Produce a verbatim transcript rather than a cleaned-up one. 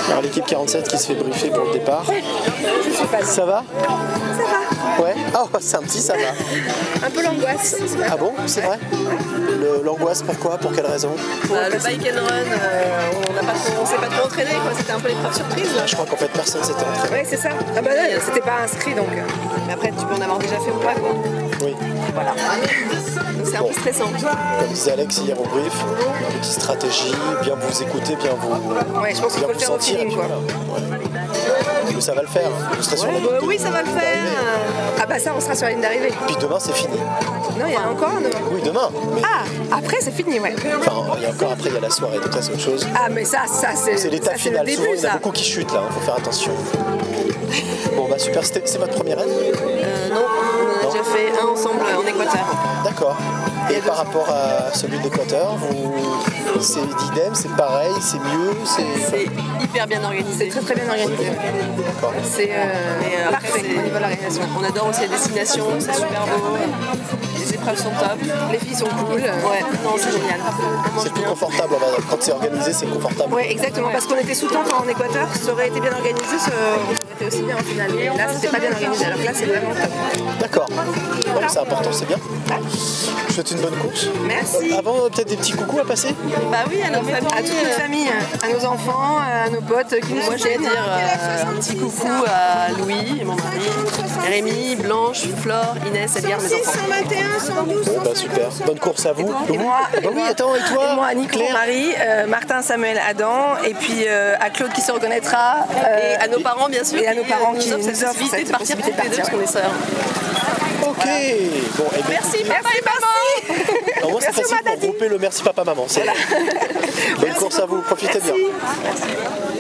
Alors l'équipe quarante-sept qui se fait briefer pour le départ. Je suis fan. Ça va? Ça va. Ouais. Ah, oh, c'est un petit ça va. Un peu l'angoisse. Ah bon, c'est vrai? Le- L'angoisse, pourquoi? Pour quelle raison? Bah, le bike and run, euh, on n'a pas trop- on s'est pas trop entraîné, quoi. C'était un peu l'épreuve surprise. Là. Je crois qu'en fait personne s'était entraîné. Ouais, c'est ça. Ah bah là, c'était pas inscrit donc. euh, Mais après, tu peux en avoir déjà fait ou pas, quoi. Oui. Voilà. Donc c'est un Bon. peu stressant. Comme disait Alex hier au brief, petite stratégie, bien vous écouter, bien vous, Ouais, je pense qu'il bien faut le vous faire au sentir. et feeling puis quoi. voilà. Ouais. Mais ça va le faire. Vous serez sur la Ouais, ligne bah de- oui, ça va le faire. Ah bah ça, on sera sur la ligne d'arrivée. Puis demain c'est fini. Non, il y en a encore un demain. Oui, demain. Mais Ah, après c'est fini, ouais. enfin, il y a encore après, il y a la soirée, donc ça c'est autre chose. Ah mais ça, ça c'est. C'est l'étape ça, c'est le finale. début, Souvent, il y en a ça. beaucoup qui chutent là, il faut faire attention. Bon bah super, C'était- c'est votre première année? Euh, non, on a déjà fait un ensemble en Équateur. D'accord. Et par rapport à celui d'Équateur, vous... c'est idem, c'est pareil, c'est mieux, c'est. C'est hyper bien organisé. C'est très très bien organisé. D'accord. C'est euh, Et après, parfait c'est- au niveau de l'organisation. On adore aussi la destination, c'est super beau. Les épreuves sont top. Les filles sont cool. Ouais, non, c'est génial. On mange C'est plus bien. confortable, on va dire. Quand c'est organisé, c'est confortable. Ouais, exactement, parce qu'on était sous tente en Équateur, ça aurait été bien organisé, ça aurait été aussi bien en finale. Mais là, c'était pas bien organisé, alors que là, c'est vraiment top. D'accord. Bon, c'est important, c'est bien. Je vous souhaite une bonne course. Merci. Euh, avant, euh, peut-être des petits coucous à passer? Bah oui, à notre famille. À toute notre famille, à nos enfants, à nos potes qui nous Moi, je vais soutiennent. dire euh, un petit coucou à Louis, mon mari, Rémi, Blanche, Flore, Inès, Edgar, mes enfants. cent vingt et un, cent douze, Bon, bah super. Bonne course à vous. Et moi, Bah oui, attends, et toi? Et moi, à Nico, mon Claire? mari, euh, Martin, Samuel, Adam, et puis euh, à Claude qui se reconnaîtra. euh, Et à nos parents, bien sûr. et à nos parents nous qui offrent nous cette offrent possibilité cette de partir toutes possibilité les de deux parce qu'on est sœurs. Ok. Bon, et Merci, papa et maman. Alors moi, c'est Merci, facile Oma, pour Daddy. grouper le merci papa maman. C'est- Bonne course à vous, profitez bien.